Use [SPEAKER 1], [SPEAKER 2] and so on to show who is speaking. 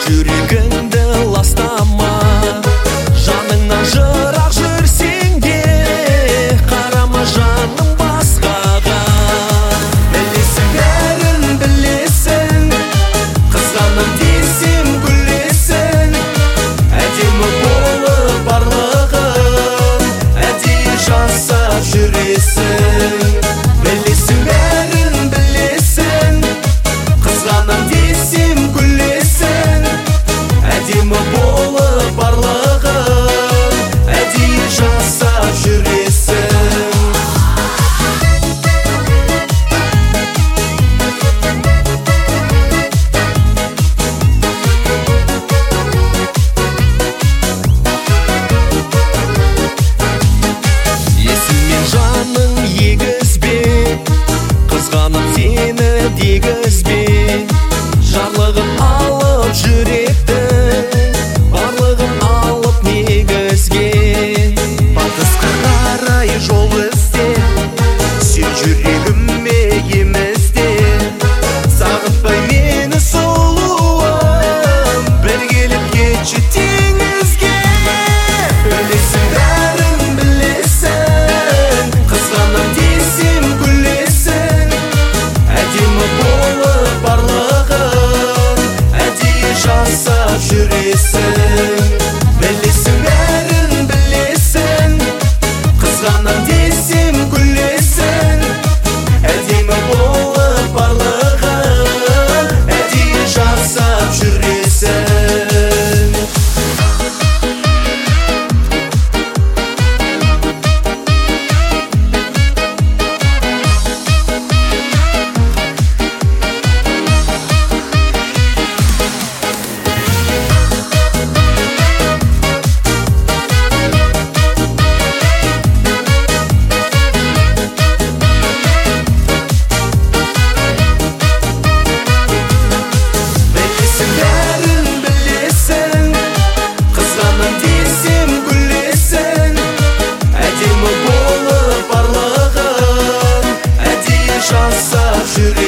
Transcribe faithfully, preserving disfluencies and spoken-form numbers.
[SPEAKER 1] жүрегіңді ластама. Жаныңнан жырақ жүрсең де қарама жаның басқаға. Білесің, бәрін білесің, қызғанам десем күлесің. Әдемі болып барлығын әдейі жасап жүресің. Білесің, бәрін білесің, қызғанам десем күлесің. Әдемі болып барлығын әдейі жасап жүресің. Есіммен жаның егізбе, қызғанып сені дегізбе. Жарлығын алып жүректің барлығын алып негізге. Батысқа қарай жол ізде, сен жүрегіме емізде. Сағынтпай мені сұлуым, бір келіп кетші теңізге. Білесің, бәрін білесің, қызғанам десем күлесің. Әдемі болып барлығын әдейі жасап жүресің. Білесің, бәрін білесің, қызғанам десем күлесің. Әдемі болып барлығын әдейі жасап жүресің. Білесің, бәрін білесің, қызғанам десем күлесің. Әдемі болып барлығын әдейі жасап жүресің.